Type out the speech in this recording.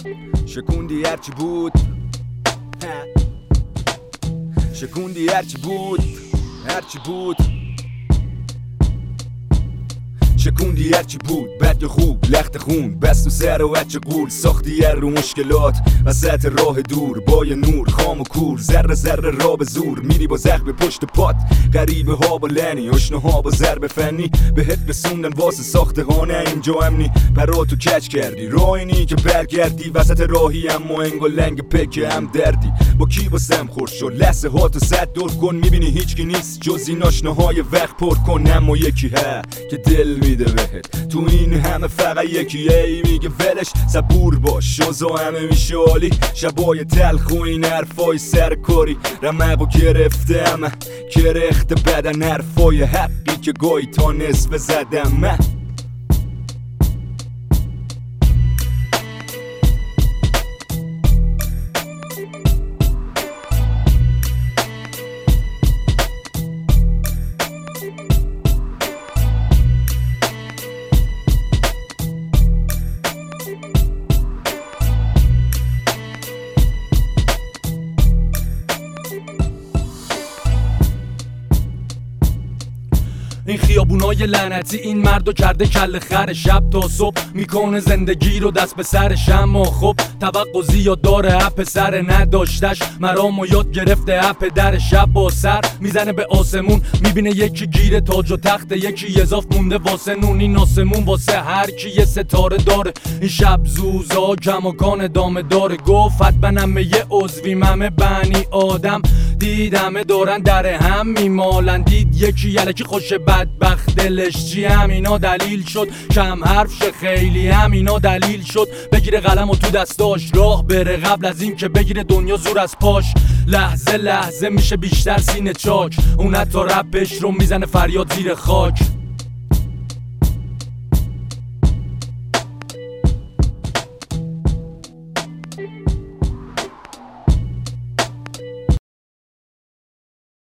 شکوندی هرچی بود، شکوندی هرچی بود، هرچی بود، شکوندی هرچی بود، بد یا خوب، لخت خون، بست و سر و بچه قول، ساختی رو مشکلات وسط راه دور، با یه نور خام و کور، ذره ذره را به زور، میری با زخم پشت پات، غریبه ها با لنی، آشنا ها با ضرب فنی، بهت رسوندن واسه ساخته ها، نه اینجا امنی، پراتو کچ کردی، راینی که برگردی، وسط راهی اما انگ و لنگ پکه هم دردی، با کی واسم خورد شد، لحظه ها تو صد دور کن، میبینی هیچ کی نیست جز این آشناهای وقت پر کن، اما یکی ها که دل میده بهت، تو این همه فقط یکی ای میگه ولش، صبور باش شازا همه میشه عالی، شبای تلخ و این حرفای سرکاری، رمقو گرفته همه کرخت بدن، حرفای حقی که گاهی تا نصف زدم من. این خیابونای لعنتی این مردو کرده کل خر، شب تا صبح میکنه زندگی رو دست به سرش، اما خب توقع زیاد داره اپ سر نداشتش، مرامو یاد گرفته اپ در شب با سر میزنه به آسمون، میبینه یکی گیره تاج و تخت، یکی اضاف مونده واسه نون، این آسمون واسه هر کی یه ستاره داره، این شب زوزا کماکان دامه داره، گفت حتما یه عضویم همه بنی آدم دیدمه دارن در هم میمالن، دید یکی یلکی خوش بدبخت دلش چی، همینا دلیل شد کم حرف شه، خیلی همینا دلیل شد بگیره قلم و تو دستاش راه بره، قبل از این که بگیره دنیا زور از پاش، لحظه لحظه میشه بیشتر سینه چاک، اون حتی رپش رو میزنه فریاد زیر خاک.